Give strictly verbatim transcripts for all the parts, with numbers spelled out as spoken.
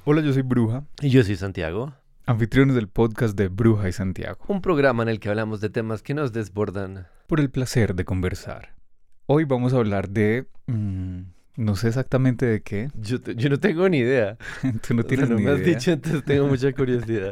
Hola, yo soy Bruja, Y yo soy Santiago, anfitriones del podcast de Bruja y Santiago, un programa en el que hablamos de temas que nos desbordan. por el placer de conversar. Hoy vamos a hablar de... mm, no sé exactamente de qué. Yo, te- yo no tengo ni idea. Tú no O sea, tienes no ni me has idea. dicho, entonces tengo mucha curiosidad.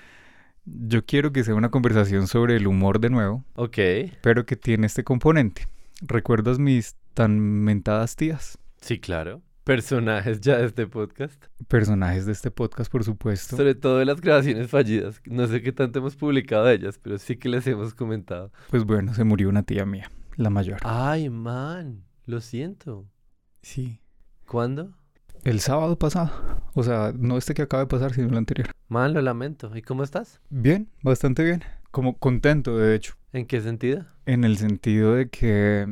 Yo quiero que sea una conversación sobre el humor de nuevo, Ok, pero que tiene este componente. ¿Recuerdas mis tan mentadas tías? sí, claro. Personajes ya de este podcast. Personajes de este podcast, por supuesto. Sobre todo de las grabaciones fallidas. No sé qué tanto hemos publicado de ellas, pero sí que les hemos comentado. Pues bueno, se murió una tía mía, la mayor. Ay, man, lo siento. Sí. ¿Cuándo? El sábado pasado. O sea, no este que acaba de pasar, sino el anterior. Man, lo lamento. ¿Y cómo estás? Bien, bastante bien. Como contento, de hecho. ¿En qué sentido? En el sentido de que,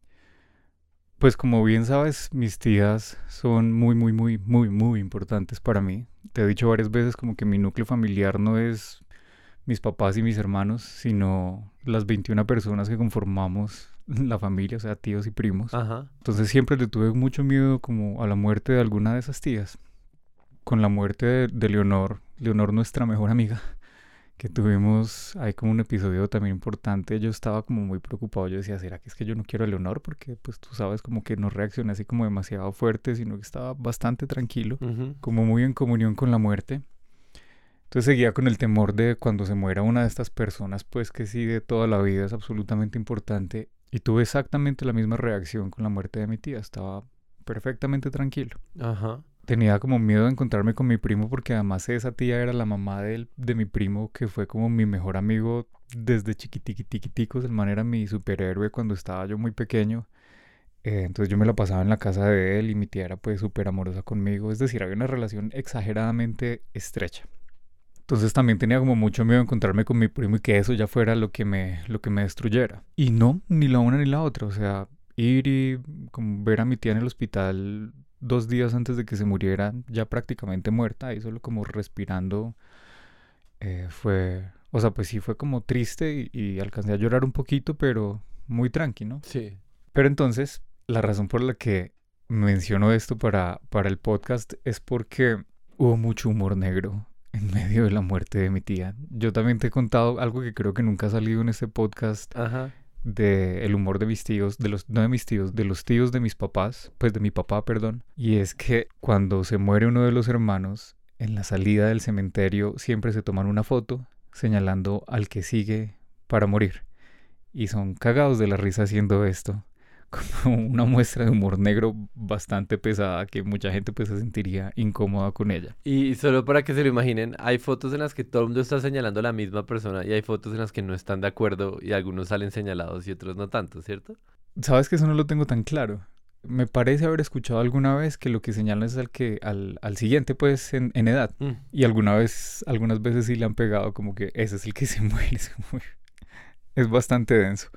pues como bien sabes, mis tías son muy, muy, muy, muy, muy importantes para mí. Te he dicho varias veces como que mi núcleo familiar no es mis papás y mis hermanos, sino las veintiuna personas que conformamos la familia, o sea, tíos y primos. Ajá. Entonces siempre le tuve mucho miedo como a la muerte de alguna de esas tías. Con la muerte de, de Leonor, Leonor nuestra mejor amiga, que tuvimos, hay como un episodio también importante, yo estaba como muy preocupado, yo decía, ¿será que es que yo no quiero a Leonor? Porque pues tú sabes como que no reaccioné así como demasiado fuerte, sino que estaba bastante tranquilo, Ujú. como muy en comunión con la muerte. Entonces seguía con el temor de cuando se muera una de estas personas, pues que sí de toda la vida es absolutamente importante. Y tuve exactamente la misma reacción con la muerte de mi tía, estaba perfectamente tranquilo. Ajá. Tenía como miedo de encontrarme con mi primo porque además esa tía era la mamá de, él- de mi primo que fue como mi mejor amigo desde chiquitiquiticos. El man era mi superhéroe cuando estaba yo muy pequeño. Eh, entonces yo me la pasaba en la casa de él y mi tía era pues súper amorosa conmigo. Es decir, había una relación exageradamente estrecha. Entonces también tenía como mucho miedo de encontrarme con mi primo y que eso ya fuera lo que me, lo que me destruyera. Y no, ni la una ni la otra. O sea, ir y como ver a mi tía en el hospital dos días antes de que se muriera, ya prácticamente muerta, ahí solo como respirando, eh, fue... O sea, pues sí fue como triste y, y alcancé a llorar un poquito, pero muy tranqui, ¿no? Sí. Pero entonces, la razón por la que menciono esto para, para el podcast es porque hubo mucho humor negro en medio de la muerte de mi tía. Yo también te he contado algo que creo que nunca ha salido en este podcast Ajá. de el humor de mis tíos, de los, no de mis tíos, de los tíos de mis papás, pues de mi papá, perdón. Y es que cuando se muere uno de los hermanos, en la salida del cementerio siempre se toman una foto señalando al que sigue para morir. Y son cagados de la risa haciendo esto. Como una muestra de humor negro bastante pesada que mucha gente pues se sentiría incómoda con ella. Y solo para que se lo imaginen, hay fotos en las que todo el mundo está señalando a la misma persona y hay fotos en las que no están de acuerdo y algunos salen señalados y otros no tanto, ¿cierto? Sabes que eso no lo tengo tan claro. Me parece haber escuchado alguna vez que lo que señalan es al que al, al siguiente pues en, en edad. Mm. Y alguna vez, algunas veces sí le han pegado como que ese es el que se muere, se muere. Es bastante denso.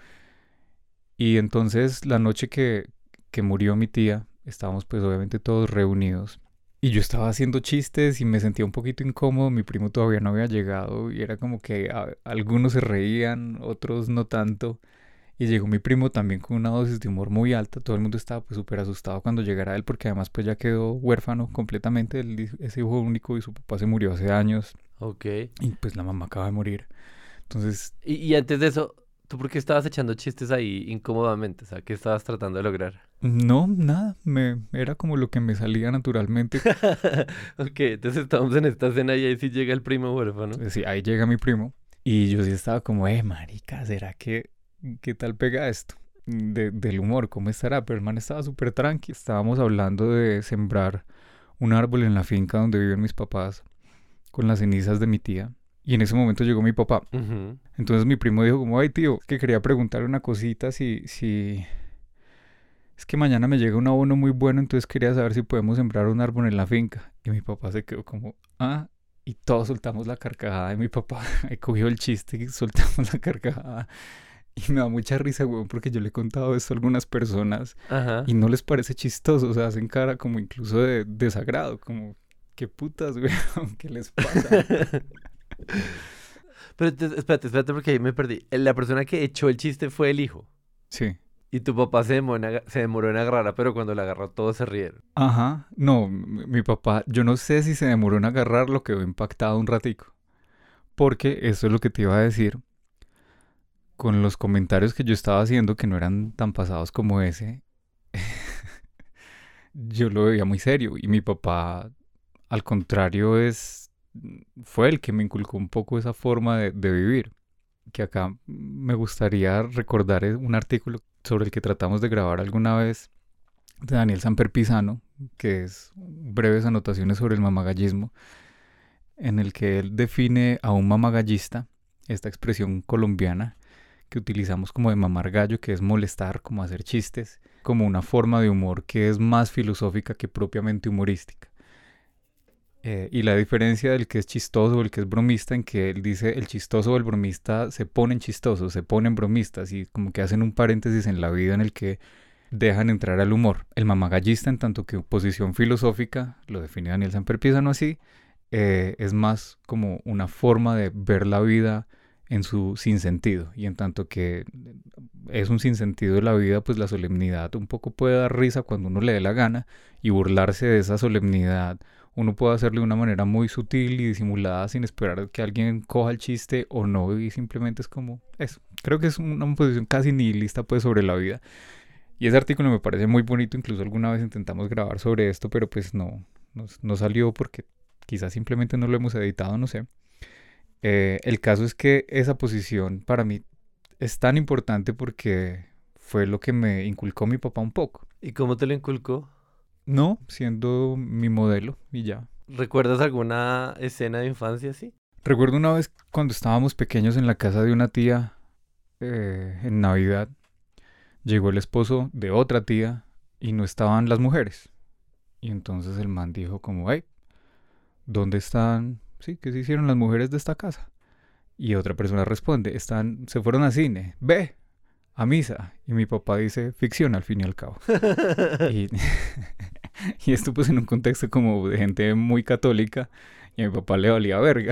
Y entonces la noche que, que murió mi tía, estábamos pues obviamente todos reunidos. Y yo estaba haciendo chistes y me sentía un poquito incómodo. Mi primo todavía no había llegado y era como que a- algunos se reían, otros no tanto. Y llegó mi primo también con una dosis de humor muy alta. Todo el mundo estaba pues súper asustado cuando llegara él porque además pues ya quedó huérfano completamente. Él es hijo único y su papá se murió hace años. Ok. Y pues la mamá acaba de morir. Entonces, Y, y antes de eso, ¿tú por qué estabas echando chistes ahí incómodamente? O sea, ¿qué estabas tratando de lograr? no, nada. Me, era como lo que me salía naturalmente. Ok, entonces estamos en esta escena y ahí sí llega el primo huérfano. Entonces, sí, ahí llega mi primo. Y yo sí estaba como, eh, marica, ¿será que qué tal pega esto? De- del humor, ¿cómo estará? Pero el man estaba súper tranqui. Estábamos hablando de sembrar un árbol en la finca donde viven mis papás con las cenizas de mi tía. Y en ese momento llegó mi papá. Ujú. Entonces mi primo dijo como, ay tío, es que quería preguntar una cosita si, si... Es que mañana me llega un abono muy bueno, entonces quería saber si podemos sembrar un árbol en la finca. Y mi papá se quedó como, ah, y todos soltamos la carcajada. Y mi papá ahí cogió el chiste y soltamos la carcajada. Y me da mucha risa, weón, porque yo le he contado esto a algunas personas Ajá. y no les parece chistoso, o sea, hacen cara como incluso de desagrado, como, qué putas, weón, ¿qué les pasa? Pero te- espérate, espérate porque ahí me perdí. La persona que echó el chiste fue el hijo. Sí, Y tu papá se demoró en, aga- se demoró en agarrarla, pero cuando la agarró todos se rieron. Ajá, no, mi, mi papá, yo no sé si se demoró en agarrarlo, quedó impactado un ratico. Porque eso es lo que te iba a decir, con los comentarios que yo estaba haciendo, que no eran tan pasados como ese, yo lo veía muy serio. Y mi papá, al contrario, es, fue el que me inculcó un poco esa forma de, de vivir. Que acá me gustaría recordar es un artículo sobre el que tratamos de grabar alguna vez de Daniel Samper Pisano, que es breves anotaciones sobre el mamagallismo, en el que él define a un mamagallista, esta expresión colombiana que utilizamos como de mamar gallo, que es molestar, como hacer chistes, como una forma de humor que es más filosófica que propiamente humorística. Eh, y la diferencia del que es chistoso o el que es bromista, en que él dice el chistoso o el bromista se ponen chistosos, se ponen bromistas y como que hacen un paréntesis en la vida en el que dejan entrar al humor. El mamagallista, en tanto que posición filosófica, lo define Daniel Samper Pisano así, eh, es más como una forma de ver la vida en su sinsentido. Y en tanto que es un sinsentido de la vida, pues la solemnidad un poco puede dar risa cuando uno le dé la gana y burlarse de esa solemnidad. Uno puede hacerlo de una manera muy sutil y disimulada sin esperar que alguien coja el chiste o no, y simplemente es como eso. Creo que es una posición casi nihilista pues sobre la vida. Y ese artículo me parece muy bonito, incluso alguna vez intentamos grabar sobre esto, pero pues no, no, no salió porque quizás simplemente no lo hemos editado, no sé. Eh, el caso es que esa posición para mí es tan importante porque fue lo que me inculcó mi papá un poco. ¿Y cómo te lo inculcó? No, siendo mi modelo y ya. ¿Recuerdas alguna escena de infancia así? Recuerdo una vez cuando estábamos pequeños en la casa de una tía eh, en Navidad, llegó el esposo de otra tía y no estaban las mujeres. Y entonces el man dijo como, hey, ¿dónde están? Sí, ¿qué se hicieron las mujeres de esta casa? Y otra persona responde, están, se fueron al cine, ve, a misa. Y mi papá dice, ficción al fin y al cabo. Y, y esto pues en un contexto como de gente muy católica y a mi papá le valía verga.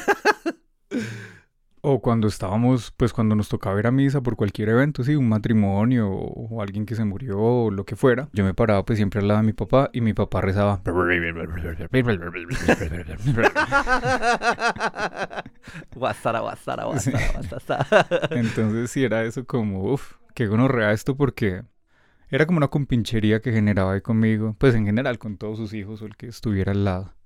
O cuando estábamos, pues cuando nos tocaba ir a misa por cualquier evento, sí, un matrimonio o, o alguien que se murió o lo que fuera, yo me paraba pues siempre al lado de mi papá y mi papá rezaba. Guasara, guasara, Sí. guasara, guasara. Entonces sí era eso como, uff, qué gonorrea esto porque era como una compinchería que generaba ahí conmigo, pues en general con todos sus hijos o el que estuviera al lado,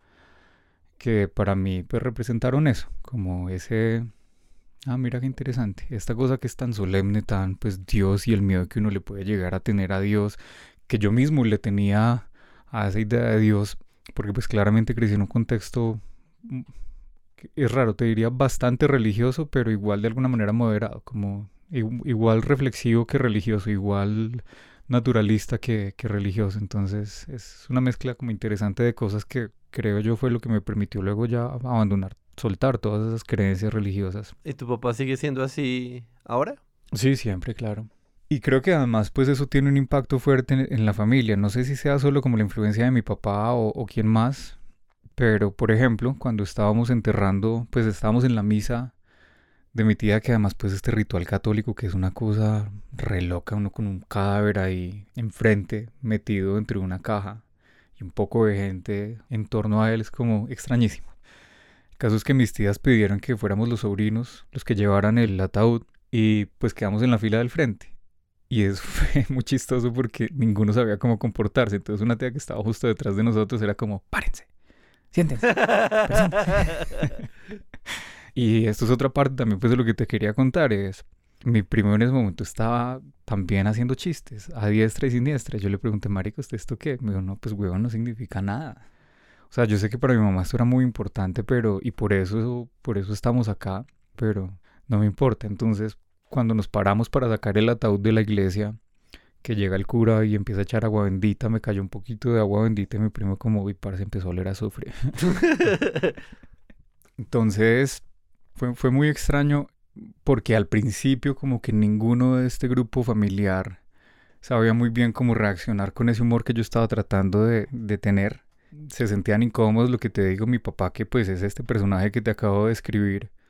que para mí pues representaron eso, como ese... Ah, mira qué interesante. Esta cosa que es tan solemne, tan pues Dios y el miedo que uno le puede llegar a tener a Dios, que yo mismo le tenía a esa idea de Dios, porque pues claramente crecí en un contexto, mm, que es raro, te diría bastante religioso, pero igual de alguna manera moderado, como i- igual reflexivo que religioso, igual naturalista que, que religioso. Entonces es una mezcla como interesante de cosas que creo yo fue lo que me permitió luego ya abandonar, soltar todas esas creencias religiosas. ¿Y tu papá sigue siendo así ahora? Sí, siempre, claro. Y creo que además pues eso tiene un impacto fuerte en, en la familia. No sé si sea solo como la influencia de mi papá o, o quién más, pero por ejemplo, cuando estábamos enterrando, pues estábamos en la misa de mi tía, que además pues este ritual católico que es una cosa re loca, uno con un cadáver ahí enfrente, metido entre una caja y un poco de gente en torno a él, es como extrañísimo. El caso es que mis tías pidieron que fuéramos los sobrinos los que llevaran el ataúd y pues quedamos en la fila del frente. Y eso fue muy chistoso porque ninguno sabía cómo comportarse. Entonces una tía que estaba justo detrás de nosotros era como, párense, siéntense, preséntense. Y esto es otra parte también pues de lo que te quería contar es, mi primo en ese momento estaba también haciendo chistes, a diestra y siniestra. Yo le pregunté, marico, ¿usted esto qué? Me dijo, no, pues huevón no significa nada. O sea, yo sé que para mi mamá esto era muy importante, pero, y por eso, por eso estamos acá, pero no me importa. Entonces, cuando nos paramos para sacar el ataúd de la iglesia, que llega el cura y empieza a echar agua bendita, me cayó un poquito de agua bendita y mi primo como, uy, parce, empezó a oler a azufre. Entonces, fue, fue muy extraño porque al principio como que ninguno de este grupo familiar sabía muy bien cómo reaccionar con ese humor que yo estaba tratando de, de tener. Se sentían incómodos, lo que te digo, mi papá, que pues es este personaje que te acabo de describir,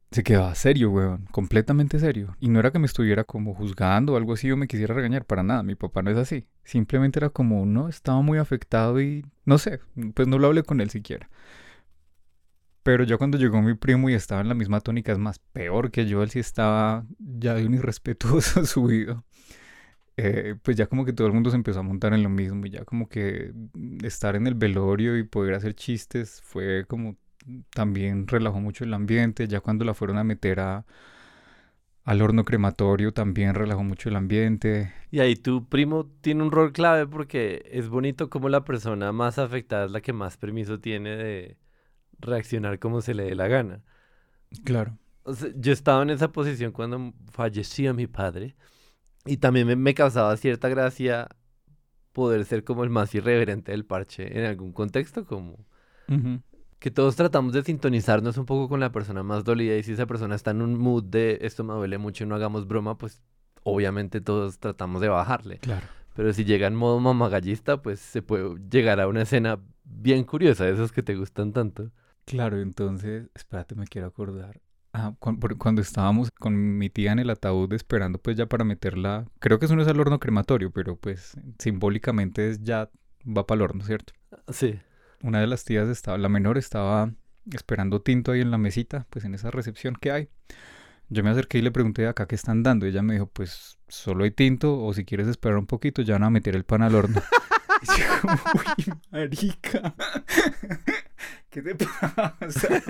se quedaba serio, weón, completamente serio. Y no era que me estuviera como juzgando o algo así o me quisiera regañar, para nada, mi papá no es así. Simplemente era como, no, estaba muy afectado y no sé, pues no lo hablé con él siquiera. Pero ya cuando llegó mi primo y estaba en la misma tónica, es más, peor que yo, él sí estaba ya de un irrespetuoso subido. Eh, pues ya como que todo el mundo se empezó a montar en lo mismo y ya como que estar en el velorio y poder hacer chistes fue como también relajó mucho el ambiente. Ya cuando la fueron a meter a, al horno crematorio también relajó mucho el ambiente. Y ahí tu primo tiene un rol clave porque es bonito como la persona más afectada es la que más permiso tiene de reaccionar como se le dé la gana. Claro. O sea, yo estaba en esa posición cuando falleció mi padre y también me, me causaba cierta gracia poder ser como el más irreverente del parche en algún contexto, como Ujú. que todos tratamos de sintonizarnos un poco con la persona más dolida y si esa persona está en un mood de esto me duele mucho y no hagamos broma, pues obviamente todos tratamos de bajarle. Claro. Pero si llega en modo mamagallista, pues se puede llegar a una escena bien curiosa, de esas que te gustan tanto. Claro, entonces, espérate, me quiero acordar. Ah, cuan- por- cuando estábamos con mi tía en el ataúd esperando pues ya para meterla, creo que eso no es al horno crematorio, pero pues simbólicamente es ya va para el horno, ¿cierto? Sí. Una de las tías estaba, la menor estaba esperando tinto ahí en la mesita, pues en esa recepción que hay. Yo me acerqué y le pregunté acá qué están dando. Ella me dijo, pues solo hay tinto o si quieres esperar un poquito ya van a meter el pan al horno. Y yo como, uy, marica, ¿qué te pasa?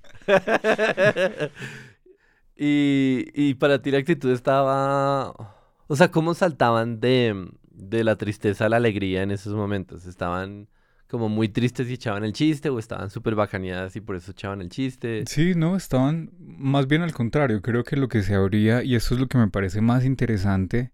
Y, y para ti la actitud estaba... O sea, ¿cómo saltaban de, de la tristeza a la alegría en esos momentos? ¿Estaban como muy tristes y echaban el chiste o estaban súper bacaneadas y por eso echaban el chiste? Sí, no, estaban más bien al contrario. Creo que lo que se abría, y eso es lo que me parece más interesante,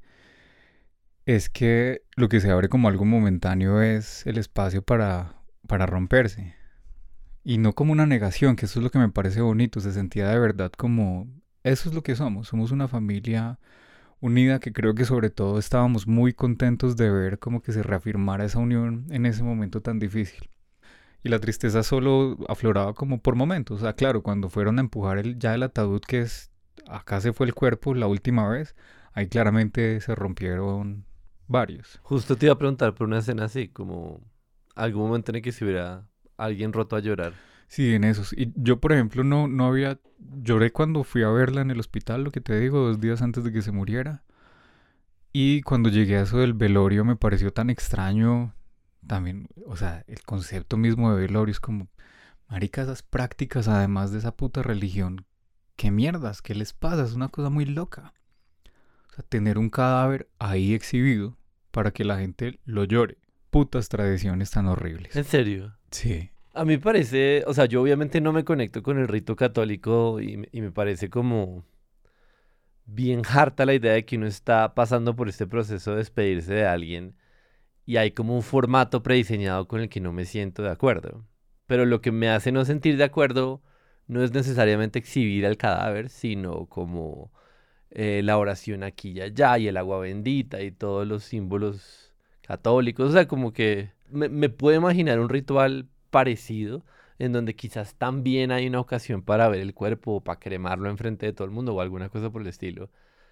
es que lo que se abre como algo momentáneo es el espacio para, para romperse. Y no como una negación, que eso es lo que me parece bonito. Se sentía de verdad como, eso es lo que somos. Somos una familia unida que creo que sobre todo estábamos muy contentos de ver como que se reafirmara esa unión en ese momento tan difícil. Y la tristeza solo afloraba como por momentos. O sea, claro, cuando fueron a empujar el, ya el ataúd que es, acá se fue el cuerpo la última vez, ahí claramente se rompieron varios. Justo te iba a preguntar por una escena así, como algún momento en el que se hubiera alguien roto a llorar. Sí, en esos. Y yo, por ejemplo, no, no había, lloré cuando fui a verla en el hospital, lo que te digo, dos días antes de que se muriera. Y cuando llegué a eso del velorio me pareció tan extraño también, o sea, el concepto mismo de velorio es como, marica, esas prácticas además de esa puta religión, qué mierdas, qué les pasa, es una cosa muy loca. O sea, tener un cadáver ahí exhibido para que la gente lo llore. Putas tradiciones tan horribles. ¿En serio? Sí. A mí parece, o sea, yo obviamente no me conecto con el rito católico y, me- y me parece como bien harta la idea de que uno está pasando por este proceso de despedirse de alguien y hay como un formato prediseñado con el que no me siento de acuerdo. Pero lo que me hace no sentir de acuerdo no es necesariamente exhibir al cadáver, sino como eh, la oración aquí y allá y el agua bendita y todos los símbolos católicos. O sea, como que me, me puedo imaginar un ritual parecido en donde quizás también hay una ocasión para ver el cuerpo o para cremarlo enfrente de todo el mundo o alguna cosa por el estilo,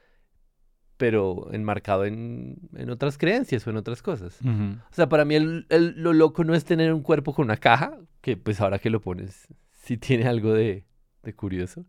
pero enmarcado en, en otras creencias o en otras cosas. Ujú. O sea, para mí el- el- lo loco no es tener un cuerpo con una caja, que pues ahora que lo pones, sí tiene algo de, de curioso,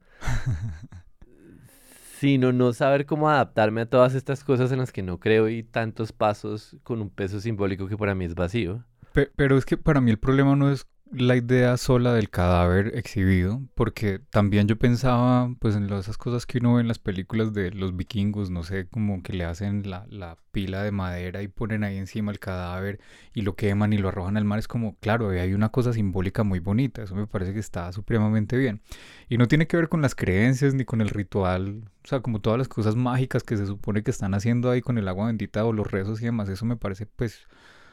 sino no saber cómo adaptarme a todas estas cosas en las que no creo y tantos pasos con un peso simbólico que para mí es vacío. Pe- Pero es que para mí el problema no es la idea sola del cadáver exhibido, porque también yo pensaba pues en lo- esas cosas que uno ve en las películas de los vikingos, no sé, como que le hacen la, la pila de madera y ponen ahí encima el cadáver y lo queman y lo arrojan al mar, es como, claro, ahí hay una cosa simbólica muy bonita, eso me parece que está supremamente bien. Y no tiene que ver con las creencias ni con el ritual, o sea, como todas las cosas mágicas que se supone que están haciendo ahí con el agua bendita o los rezos y demás, eso me parece pues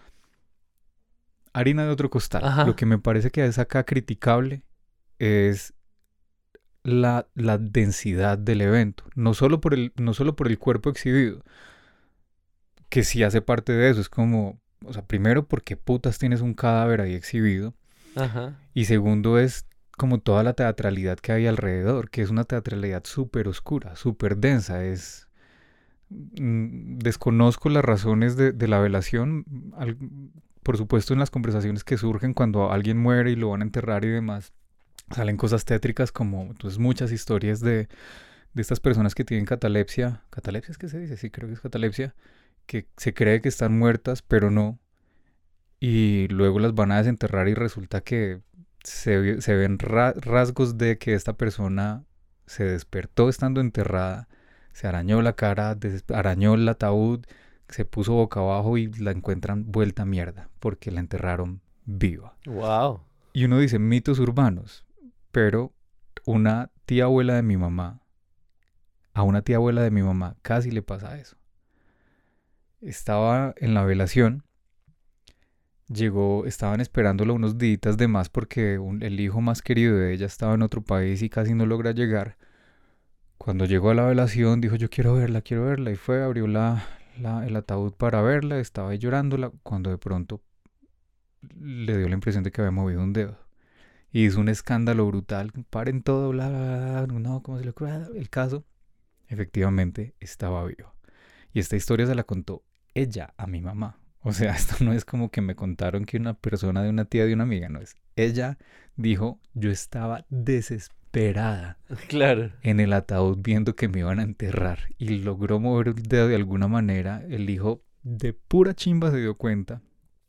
harina de otro costal. Lo Ajá. que me parece que es acá criticable es la, la densidad del evento. No solo, por el, no solo por el cuerpo exhibido, que sí hace parte de eso. Es como, o sea, primero porque putas tienes un cadáver ahí exhibido. Ajá. Y segundo es como toda la teatralidad que hay alrededor, que es una teatralidad súper oscura, súper densa. Es, mm, desconozco las razones de, de la velación. Al- por supuesto, en las conversaciones que surgen cuando alguien muere y lo van a enterrar y demás, salen cosas tétricas como entonces muchas historias de, de estas personas que tienen catalepsia. ¿Catalepsia es que se dice? Sí, creo que es catalepsia. Que se cree que están muertas, pero no. Y luego las van a desenterrar y resulta que se, ve- se ven ra- rasgos de que esta persona se despertó estando enterrada, se arañó la cara, des- arañó el ataúd, se puso boca abajo y la encuentran vuelta mierda porque la enterraron viva. Wow. Y uno dice mitos urbanos, pero una tía abuela de mi mamá, a una tía abuela de mi mamá casi le pasa eso. Estaba en la velación. Llegó, estaban esperándolo unos días de más porque un- el hijo más querido de ella estaba en otro país y casi no logra llegar. Cuando llegó a la velación dijo yo quiero verla, quiero verla y fue, abrió la, la- el ataúd para verla, estaba ahí llorándola cuando de pronto le dio la impresión de que había movido un dedo. Y hizo un escándalo brutal, paren todo, bla, bla, bla, no, ¿cómo se le ocurre? El caso, efectivamente, estaba vivo. Y esta historia se la contó ella a mi mamá. O sea, esto no es como que me contaron que una persona de una tía de una amiga, no es. Ella dijo, yo estaba desesperada Claro. en el ataúd viendo que me iban a enterrar y logró mover el dedo de alguna manera. El hijo de pura chimba se dio cuenta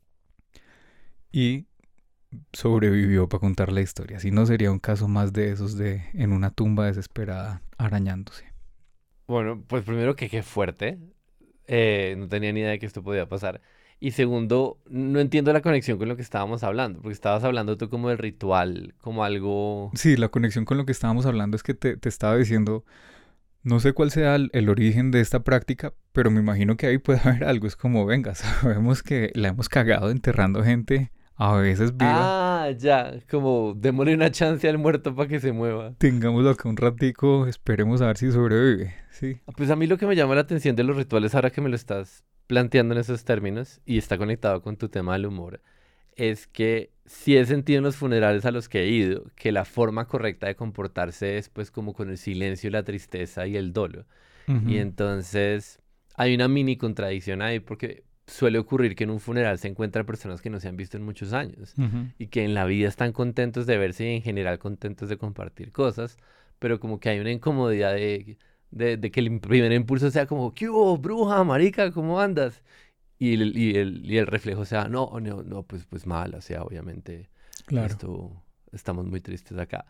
y sobrevivió para contar la historia. Si no, sería un caso más de esos de en una tumba desesperada arañándose. Bueno, pues primero que qué fuerte. Eh, no tenía ni idea de que esto podía pasar. Y segundo, no entiendo la conexión con lo que estábamos hablando, porque estabas hablando tú como del ritual, como algo... Sí, la conexión con lo que estábamos hablando es que te, te estaba diciendo, no sé cuál sea el, el origen de esta práctica, pero me imagino que ahí puede haber algo. Es como, venga, sabemos que la hemos cagado enterrando gente, a veces viva. Ah, ya, como démosle una chance al muerto para que se mueva. Tengámoslo acá un ratico, esperemos a ver si sobrevive. Sí. Ah, pues a mí lo que me llama la atención de los rituales, ahora que me lo estás planteando en esos términos, y está conectado con tu tema del humor, es que sí he sentido en los funerales a los que he ido que la forma correcta de comportarse es pues como con el silencio, la tristeza y el dolo. Y Ujú, entonces hay una mini contradicción ahí porque suele ocurrir que en un funeral se encuentran personas que no se han visto en muchos años ujú. y que en la vida están contentos de verse y en general contentos de compartir cosas, pero como que hay una incomodidad de, de, de que el primer impulso sea como, ¿qué hubo, bruja, marica, cómo andas? Y el, y el, y el reflejo sea, no, no, no, pues, pues mal, o sea, obviamente Claro. esto, estamos muy tristes acá.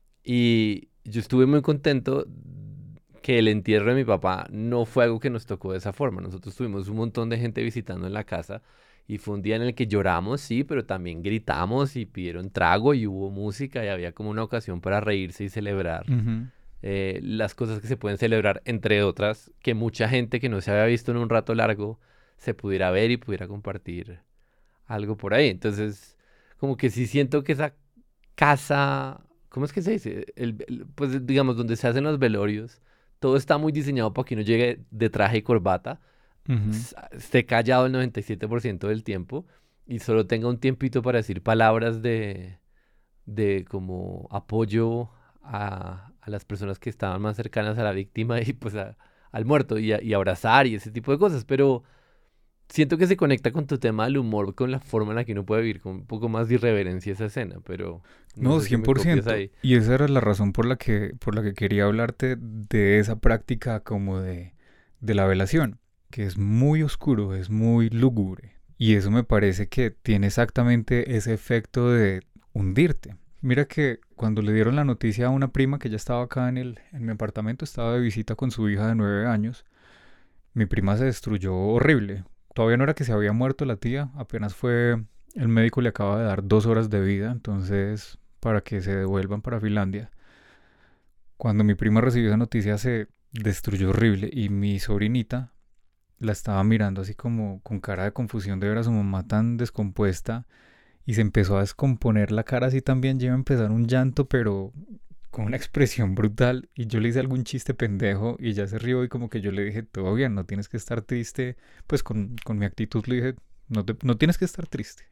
Y yo estuve muy contento que el entierro de mi papá no fue algo que nos tocó de esa forma. Nosotros tuvimos un montón de gente visitando en la casa y fue un día en el que lloramos, sí, pero también gritamos y pidieron trago y hubo música y había como una ocasión para reírse y celebrar Ujú, eh, las cosas que se pueden celebrar, entre otras, que mucha gente que no se había visto en un rato largo se pudiera ver y pudiera compartir algo por ahí. Entonces, como que sí siento que esa casa, ¿cómo es que se dice? El, el- pues digamos, donde se hacen los velorios, todo está muy diseñado para que uno llegue de traje y corbata, ujú. s- esté callado el noventa y siete por ciento del tiempo y solo tenga un tiempito para decir palabras de, de como apoyo a, a las personas que estaban más cercanas a la víctima y pues a- al muerto y, a- y abrazar y ese tipo de cosas, pero siento que se conecta con tu tema del humor, con la forma en la que uno puede vivir, con un poco más de irreverencia esa escena, pero no No, sé si cien me por copias ciento. ahí. Y esa era la razón por la que, por la que quería hablarte de esa práctica como de, de la velación, que es muy oscuro, es muy lúgubre. Y eso me parece que tiene exactamente ese efecto de hundirte. Mira que cuando le dieron la noticia a una prima que ya estaba acá en el, en mi apartamento, estaba de visita con su hija de nueve años, mi prima se destruyó horrible. Todavía no era que se había muerto la tía, apenas fue, el médico le acaba de dar dos horas de vida, entonces para que se devuelvan para Finlandia. Cuando mi prima recibió esa noticia se destruyó horrible y mi sobrinita la estaba mirando así como con cara de confusión de ver a su mamá tan descompuesta y se empezó a descomponer la cara así también, lleva a empezar un llanto pero con una expresión brutal y yo le hice algún chiste pendejo y ya se rió y como que yo le dije, todo bien, no tienes que estar triste, pues con, con mi actitud le dije, no, te- no tienes que estar triste.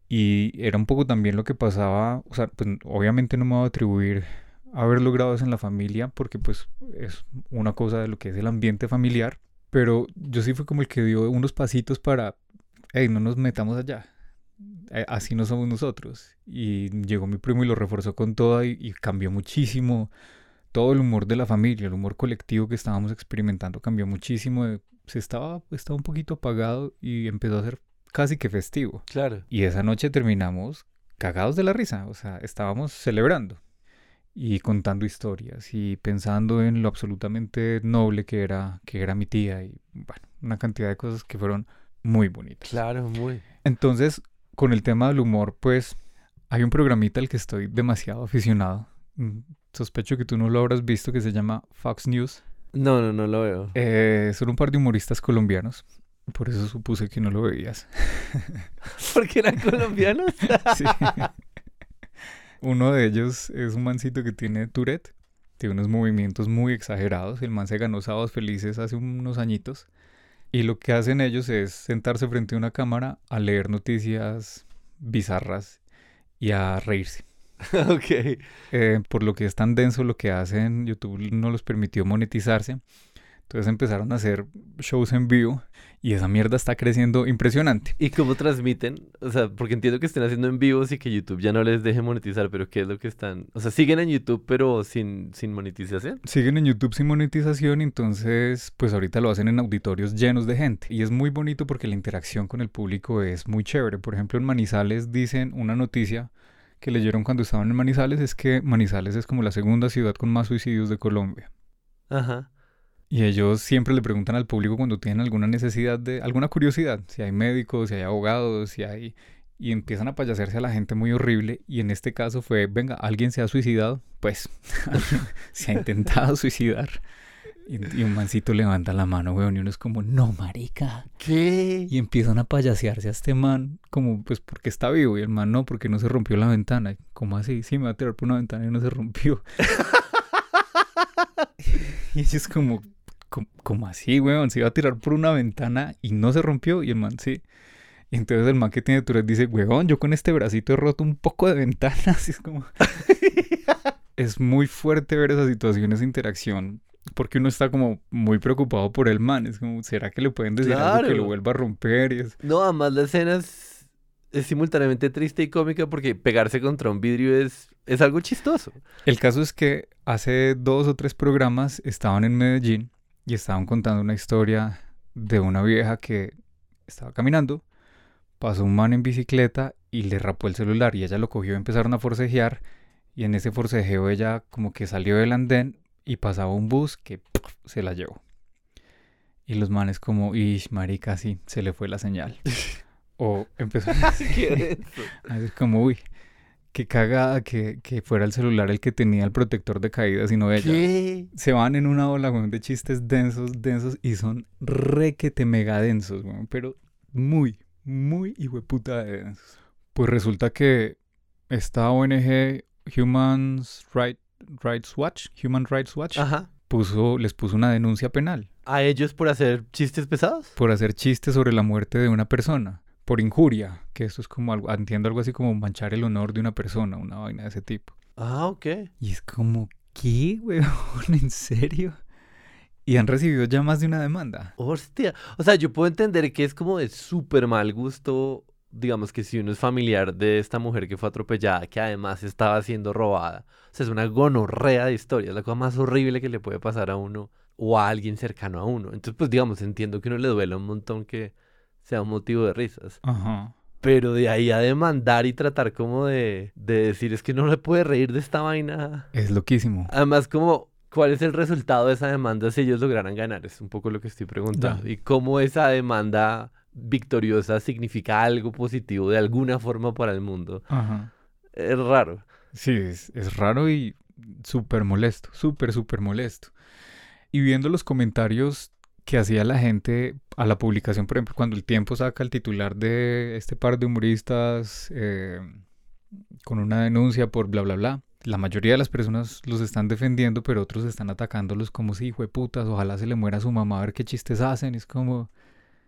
Y era un poco también lo que pasaba, o sea, pues obviamente no me voy a atribuir haber logrado eso en la familia, porque pues es una cosa de lo que es el ambiente familiar, pero yo sí fui como el que dio unos pasitos para, hey, no nos metamos allá, eh, así no somos nosotros. Y llegó mi primo y lo reforzó con toda y, y cambió muchísimo todo el humor de la familia, el humor colectivo que estábamos experimentando cambió muchísimo, eh, se estaba, estaba un poquito apagado y empezó a ser casi que festivo. Claro. Y esa noche terminamos cagados de la risa, o sea, estábamos celebrando y contando historias y pensando en lo absolutamente noble que era, que era mi tía y bueno, una cantidad de cosas que fueron muy bonitas. Claro, muy. Entonces, con el tema del humor, pues hay un programita al que estoy demasiado aficionado. Mm, Sospecho que tú no lo habrás visto, que se llama Fox News. No, no, no lo veo. Eh, son un par de humoristas colombianos, por eso supuse que no lo veías. ¿Porque eran colombianos? Sí. Uno de ellos es un mancito que tiene Tourette, tiene unos movimientos muy exagerados. El man se ganó Sábados Felices hace unos añitos. Y lo que hacen ellos es sentarse frente a una cámara a leer noticias bizarras y a reírse. Ok. Eh, por lo que es tan denso lo que hacen, YouTube no los permitió monetizarse. Entonces empezaron a hacer shows en vivo y esa mierda está creciendo impresionante. ¿Y cómo transmiten? O sea, porque entiendo que estén haciendo en vivos y que YouTube ya no les deje monetizar, pero ¿qué es lo que están? O sea, siguen en YouTube pero sin, sin monetización. Siguen en YouTube sin monetización, entonces pues ahorita lo hacen en auditorios llenos de gente. Y es muy bonito porque la interacción con el público es muy chévere. Por ejemplo, en Manizales dicen una noticia que leyeron cuando estaban en Manizales, es que Manizales es como la segunda ciudad con más suicidios de Colombia. Ajá. Y ellos siempre le preguntan al público cuando tienen alguna necesidad de, alguna curiosidad, si hay médicos, si hay abogados, si hay... Y empiezan a payasearse a la gente muy horrible. Y en este caso fue, venga, ¿alguien se ha suicidado? Pues, se ha intentado suicidar. Y, y un mancito levanta la mano, weón, y uno es como, no, marica. ¿Qué? Y empiezan a payasearse a este man, como, pues, porque está vivo. Y el man, no, porque no se rompió la ventana. ¿Cómo así? Sí, me va a tirar por una ventana y no se rompió. Y ellos como... ¿Cómo así, weón? Se iba a tirar por una ventana y no se rompió. Y el man sí. Y entonces el man que tiene Tourette dice, weón, yo con este bracito he roto un poco de ventanas. Y es como... Es muy fuerte ver esas situaciones de interacción. Porque uno está como muy preocupado por el man. Es como, ¿será que le pueden decir Claro. algo que lo vuelva a romper? Y es... No, además la escena es, es simultáneamente triste y cómica porque pegarse contra un vidrio es, es algo chistoso. El caso es que hace dos o tres programas estaban en Medellín y estaban contando una historia de una vieja que estaba caminando, pasó un man en bicicleta y le rapó el celular y ella lo cogió y empezaron a forcejear y en ese forcejeo ella como que salió del andén y pasaba un bus que ¡puf! Se la llevó. Y los manes como, ish, marica, sí, se le fue la señal. O empezó a Qué denso. decir como, uy, qué cagada que, que fuera el celular el que tenía el protector de caídas y no ella. ¿Qué? Se van en una ola, weón, de chistes densos, densos y son requete mega densos, weón, pero muy, muy hijueputa de densos. Pues resulta que esta O N G Human Right- Rights Watch, Human Rights Watch, Ajá. puso, les puso una denuncia penal ¿A ellos por hacer chistes pesados? por hacer chistes sobre la muerte de una persona, por injuria, que esto es como algo, entiendo algo así como manchar el honor de una persona, una vaina de ese tipo. Ah, ok. Y es como, ¿qué, weón? ¿En serio? Y han recibido ya más de una demanda. Hostia. O sea, yo puedo entender que es como de súper mal gusto, digamos que si uno es familiar de esta mujer que fue atropellada, que además estaba siendo robada. O sea, es una gonorrea de historia, es la cosa más horrible que le puede pasar a uno o a alguien cercano a uno. Entonces, pues digamos, entiendo que a uno le duela un montón que sea un motivo de risas. Ajá. Pero de ahí a demandar y tratar como de, de decir es que no le puede reír de esta vaina. Es loquísimo. Además, como, ¿cuál es el resultado de esa demanda si ellos lograran ganar? Es un poco lo que estoy preguntando. Ya. Y cómo esa demanda victoriosa significa algo positivo de alguna forma para el mundo. Ajá. Es raro. Sí, es, es raro y súper molesto, súper, súper molesto. Y viendo los comentarios que hacía la gente a la publicación, por ejemplo, cuando El Tiempo saca el titular de este par de humoristas eh, con una denuncia por bla, bla, bla, la mayoría de las personas los están defendiendo, pero otros están atacándolos como si, hijo de putas, ojalá se le muera a su mamá a ver qué chistes hacen. Es como,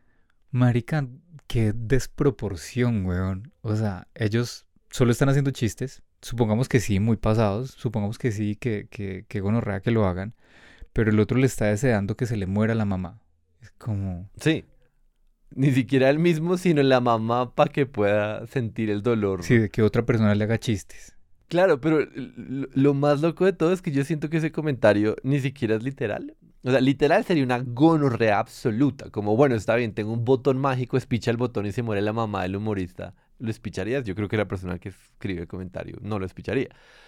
Marica, qué desproporción, weón. O sea, ellos solo están haciendo chistes. Supongamos que sí, muy pasados. Supongamos que sí, que, que, que gonorrea que lo hagan. Pero el otro le está deseando que se le muera la mamá. Es como... Sí, ni siquiera el mismo, sino la mamá para que pueda sentir el Sí, dolor. de que otra persona le haga chistes. Claro, pero l- lo más loco de todo es que yo siento que ese comentario ni siquiera es literal. O sea, literal sería una gonorrea absoluta. Como, bueno, está bien, tengo un botón mágico, espicha el botón y se muere la mamá del humorista. ¿Lo espicharías? Yo creo que la persona que escribe el comentario no lo espicharía.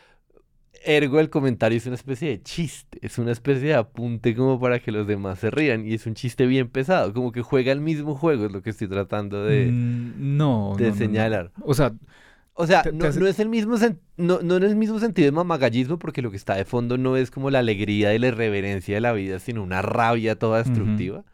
Ergo, el comentario es una especie de chiste, es una especie de apunte como para que los demás se rían. Y es un chiste bien pesado, como que juega el mismo juego, es lo que estoy tratando de, Mm, no, de no, no, no. señalar. O sea, O sea, te, te no, hace... no es el mismo sen- no, no en el mismo sentido de mamagallismo, porque lo que está de fondo no es como la alegría y la irreverencia de la vida, sino una rabia toda Ujú, destructiva.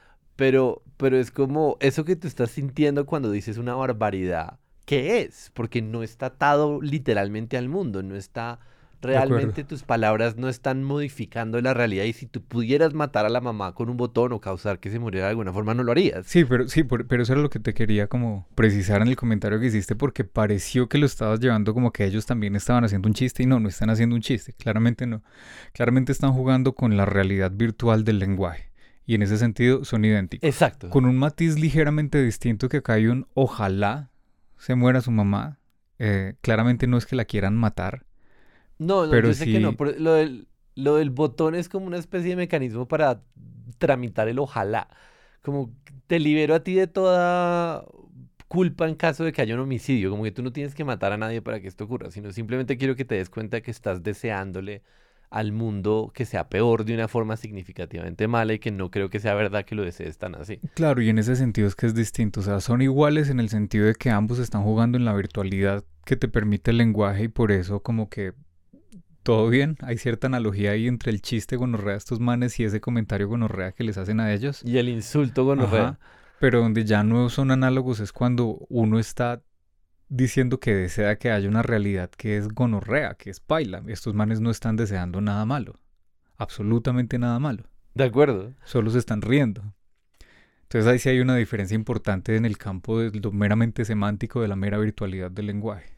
Pero, pero es como eso que tú estás sintiendo cuando dices una barbaridad. ¿Qué es? Porque no está atado literalmente al mundo, no está de acuerdo. realmente tus palabras no están modificando la realidad y si tú pudieras matar a la mamá con un botón o causar que se muriera de alguna forma, no lo harías. Sí, pero sí, por- pero eso era lo que te quería como precisar en el comentario que hiciste porque pareció que lo estabas llevando como que ellos también estaban haciendo un chiste y no, no están haciendo un chiste, claramente no. Claramente están jugando con la realidad virtual del lenguaje y en ese sentido son idénticos. Exacto. Con un matiz ligeramente distinto que acá hay un ojalá se muera su mamá. Eh, claramente no es que la quieran matar, No, no, pero yo sé que no, sí, pero lo del, lo del botón es como una especie de mecanismo para tramitar el ojalá. Como que te libero a ti de toda culpa en caso de que haya un homicidio. Como que tú no tienes que matar a nadie para que esto ocurra, sino simplemente quiero que te des cuenta que estás deseándole al mundo que sea peor de una forma significativamente mala y que no creo que sea verdad que lo desees tan así. claro, y en ese sentido es que es distinto, o sea, son iguales en el sentido de que ambos están jugando en la virtualidad que te permite el lenguaje y por eso como que todo bien, hay cierta analogía ahí entre el chiste gonorrea de estos manes y ese comentario gonorrea que les hacen a ellos. Y el insulto gonorrea. Ajá. Pero donde ya no son análogos es cuando uno está diciendo que desea que haya una realidad que es gonorrea, que es paila. Estos manes no están deseando nada malo, absolutamente nada malo. ¿De acuerdo? Solo se están riendo. Entonces ahí sí hay una diferencia importante en el campo de lo meramente semántico de la mera virtualidad del lenguaje.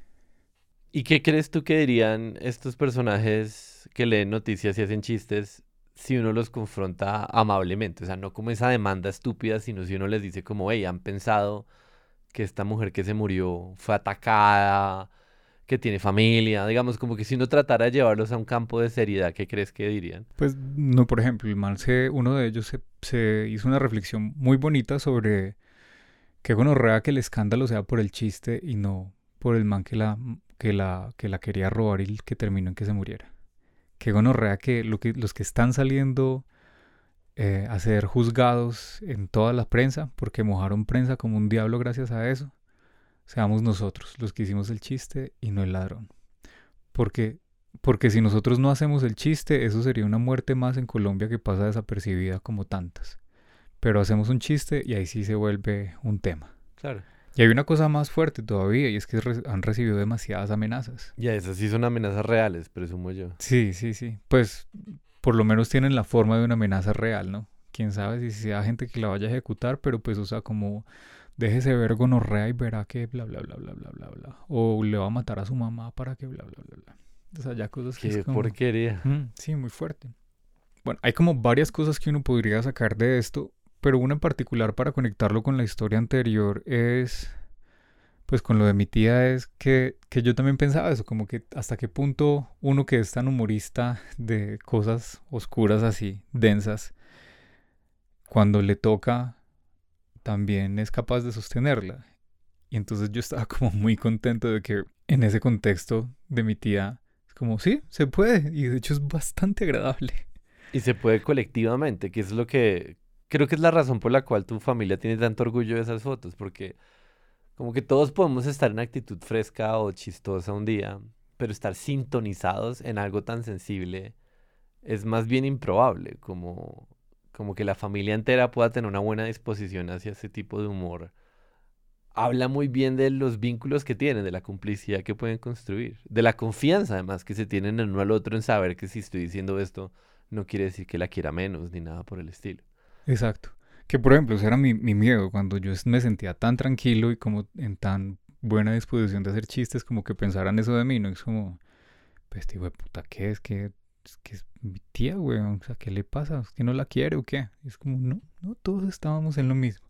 ¿Y qué crees tú que dirían estos personajes que leen noticias y hacen chistes si uno los confronta amablemente? O sea, no como esa demanda estúpida, sino si uno les dice como, hey, han pensado que esta mujer que se murió fue atacada, que tiene familia, digamos, como que si uno tratara de llevarlos a un campo de seriedad, ¿qué crees que dirían? Pues no, por ejemplo, el man se, uno de ellos se, se hizo una reflexión muy bonita sobre qué gonorrea que el escándalo sea por el chiste y no por el man que la, que la, que la quería robar y que terminó en que se muriera. Qué gonorrea que, lo que los que están saliendo eh, a ser juzgados en toda la prensa, porque mojaron prensa como un diablo gracias a eso, seamos nosotros los que hicimos el chiste y no el ladrón. Porque, porque si nosotros no hacemos el chiste, eso sería una muerte más en Colombia que pasa desapercibida como tantas. Pero hacemos un chiste y ahí sí se vuelve un tema. Claro. Y hay una cosa más fuerte todavía, y es que re- han recibido demasiadas amenazas. Ya, esas sí son amenazas reales, presumo yo. Sí, sí, sí. Pues por lo menos tienen la forma de una amenaza real, ¿no? Quién sabe si sea gente que la vaya a ejecutar, pero pues, o sea, como déjese ver gonorrea y verá que bla, bla, bla, bla, bla, bla, bla. O le va a matar a su mamá para que bla, bla, bla, bla. O sea, ya cosas que es Qué como... porquería. mm, sí, muy fuerte. Bueno, hay como varias cosas que uno podría sacar de esto, pero una en particular para conectarlo con la historia anterior es, pues con lo de mi tía es que, que yo también pensaba eso, como que hasta qué punto uno que es tan humorista de cosas oscuras así, densas, cuando le toca, también es capaz de sostenerla. Y entonces yo estaba como muy contento de que en ese contexto de mi tía, es como, sí, se puede, y de hecho es bastante agradable. Y se puede colectivamente, que es lo que creo que es la razón por la cual tu familia tiene tanto orgullo de esas fotos, porque como que todos podemos estar en actitud fresca o chistosa un día, pero estar sintonizados en algo tan sensible es más bien improbable, como, como que la familia entera pueda tener una buena disposición hacia ese tipo de humor. Habla muy bien de los vínculos que tienen, de la complicidad que pueden construir, de la confianza además que se tienen en uno al otro en saber que si estoy diciendo esto no quiere decir que la quiera menos ni nada por el estilo. Exacto. Que por ejemplo, ese era mi, mi miedo, cuando yo me sentía tan tranquilo y como en tan buena disposición de hacer chistes, como que pensaran eso de mí, ¿no? Es como, pues este hijo de puta, ¿qué es? ¿Qué es? Que es mi tía, weón? O sea, ¿qué le pasa? ¿Es que no la quiere o qué? Y es como, no, no, todos estábamos en lo mismo.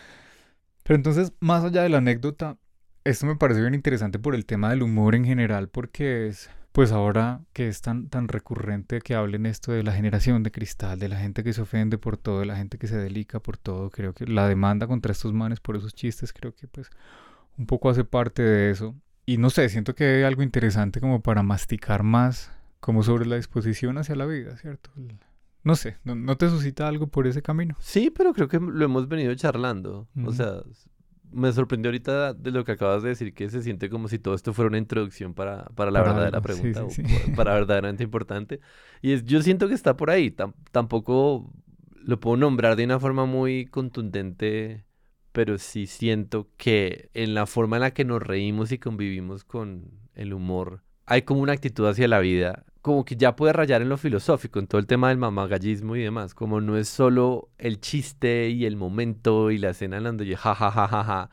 Pero entonces, más allá de la anécdota, esto me parece bien interesante por el tema del humor en general, porque es, pues ahora que es tan, tan recurrente que hablen esto de la generación de cristal, de la gente que se ofende por todo, de la gente que se delica por todo, creo que la demanda contra estos manes por esos chistes, creo que pues un poco hace parte de eso. Y no sé, siento que hay algo interesante como para masticar más, como sobre la disposición hacia la vida, ¿cierto? No sé, ¿no, no te suscita algo por ese camino? Sí, pero creo que lo hemos venido charlando. O Ujú. sea, s- me sorprendió ahorita de lo que acabas de decir, que se siente como si todo esto fuera una introducción para, para la Para verdadera algo, sí, pregunta sí, o sí. pa- para verdaderamente importante. Y es, yo siento que está por ahí. Tam- tampoco lo puedo nombrar de una forma muy contundente, pero sí siento que en la forma en la que nos reímos y convivimos con el humor, hay como una actitud hacia la vida, como que ya puede rayar en lo filosófico, en todo el tema del mamagallismo y demás, como no es solo el chiste y el momento y la escena en donde yo ja ja ja ja ja,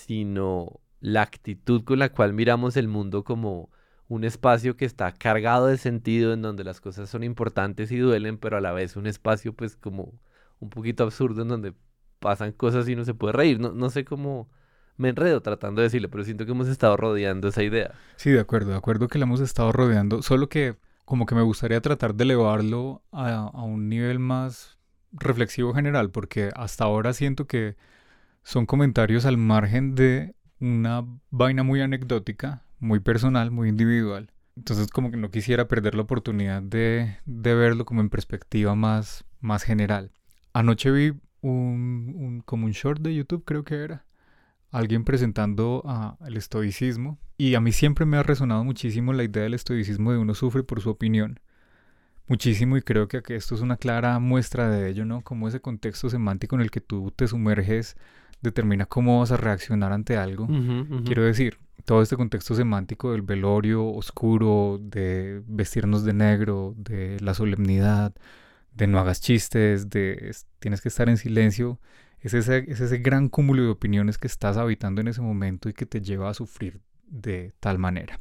sino la actitud con la cual miramos el mundo como un espacio que está cargado de sentido, en donde las cosas son importantes y duelen, pero a la vez un espacio pues como un poquito absurdo en donde pasan cosas y no se puede reír. No, no sé cómo me enredo tratando de decirlo, pero siento que hemos estado rodeando esa idea. Sí, de acuerdo, de acuerdo que la hemos estado rodeando, solo que como que me gustaría tratar de elevarlo a, a un nivel más reflexivo general, porque hasta ahora siento que son comentarios al margen de una vaina muy anecdótica, muy personal, muy individual. Entonces como que no quisiera perder la oportunidad de, de verlo como en perspectiva más, más general. Anoche vi un, un, como un short de YouTube, creo que era, alguien presentando uh, el estoicismo. Y a mí siempre me ha resonado muchísimo la idea del estoicismo de uno sufre por su opinión. Muchísimo, y creo que esto es una clara muestra de ello, ¿no? Como ese contexto semántico en el que tú te sumerges determina cómo vas a reaccionar ante algo. Ujú, ujú. Quiero decir, todo este contexto semántico del velorio oscuro, de vestirnos de negro, de la solemnidad, de no hagas chistes, de tienes que estar en silencio, es ese, es ese gran cúmulo de opiniones que estás habitando en ese momento y que te lleva a sufrir de tal manera.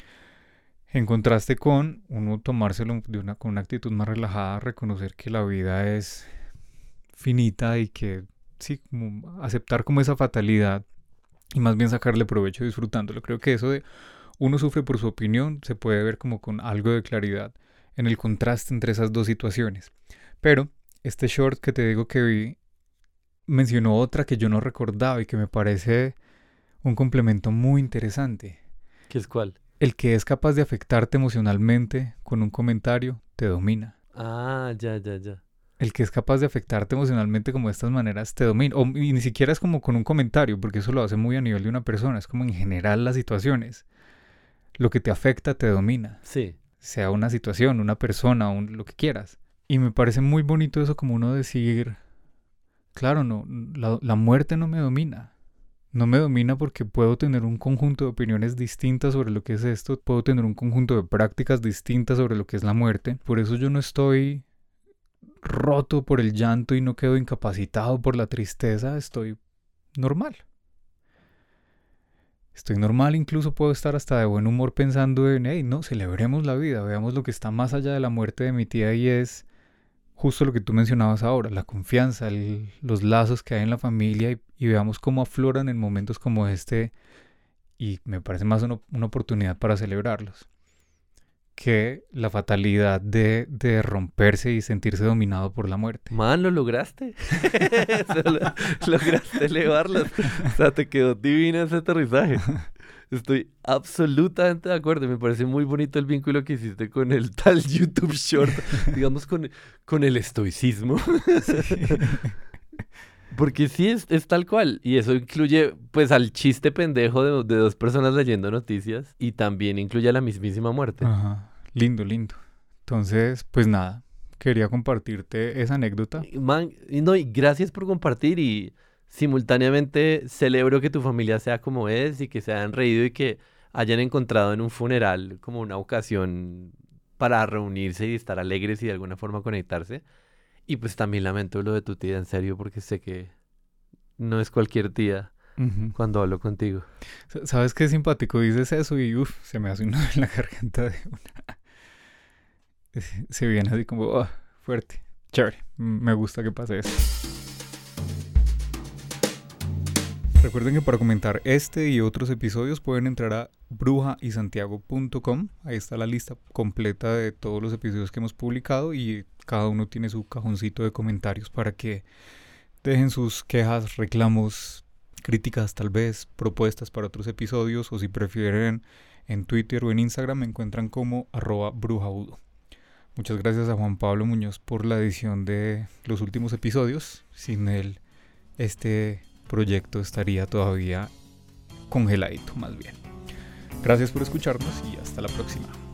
En contraste con uno tomárselo de una, con una actitud más relajada, reconocer que la vida es finita y que sí, como aceptar como esa fatalidad y más bien sacarle provecho disfrutándolo. Creo que eso de uno sufre por su opinión se puede ver como con algo de claridad en el contraste entre esas dos situaciones. Pero este short que te digo que vi mencionó otra que yo no recordaba y que me parece un complemento muy interesante. ¿Qué es cuál? El que es capaz de afectarte emocionalmente con un comentario te domina. Ah, ya, ya, ya. El que es capaz de afectarte emocionalmente como de estas maneras te domina. O, y ni siquiera es como con un comentario, porque eso lo hace muy a nivel de una persona. Es como en general las situaciones. Lo que te afecta te domina. Sí. Sea una situación, una persona, un, lo que quieras. Y me parece muy bonito eso como uno decir, claro, no, la, la muerte no me domina. No me domina porque puedo tener un conjunto de opiniones distintas sobre lo que es esto, puedo tener un conjunto de prácticas distintas sobre lo que es la muerte. Por eso yo no estoy roto por el llanto y no quedo incapacitado por la tristeza, estoy normal. Estoy normal, incluso puedo estar hasta de buen humor pensando en, hey, no, celebremos la vida, veamos lo que está más allá de la muerte de mi tía y es justo lo que tú mencionabas ahora, la confianza, el, los lazos que hay en la familia y, y veamos cómo afloran en momentos como este y me parece más una, una oportunidad para celebrarlos que la fatalidad de, de romperse y sentirse dominado por la muerte. Man, lo lograste. Eso lo- lograste elevarlos. O sea, te quedó divino ese aterrizaje. Estoy absolutamente de acuerdo. Me parece muy bonito el vínculo que hiciste con el tal YouTube Short, digamos, con, con el estoicismo. Sí. Porque sí, es, es tal cual. Y eso incluye, pues, al chiste pendejo de, de dos personas leyendo noticias. Y también incluye a la mismísima muerte. Ajá, lindo, lindo. Entonces, pues nada, quería compartirte esa anécdota. Y, Man, y no, y gracias por compartir y simultáneamente celebro que tu familia sea como es y que se hayan reído y que hayan encontrado en un funeral como una ocasión para reunirse y estar alegres y de alguna forma conectarse. Y pues también lamento lo de tu tía, en serio, porque sé que no es cualquier tía Ujú. cuando hablo contigo. Sa- ¿Sabes qué simpático? Dices eso y uff, se me hace un nudo en la garganta de una. Se se viene así como, ah, fuerte. Chévere. Mm, Me gusta que pase eso. Recuerden que para comentar este y otros episodios pueden entrar a bruja y santiago punto com. Ahí está la lista completa de todos los episodios que hemos publicado y cada uno tiene su cajoncito de comentarios para que dejen sus quejas, reclamos, críticas tal vez, propuestas para otros episodios o si prefieren en Twitter o en Instagram me encuentran como arroba brujaudo. Muchas gracias a Juan Pablo Muñoz por la edición de los últimos episodios. Sin él, este proyecto estaría todavía congeladito, más bien. Gracias por escucharnos y hasta la próxima.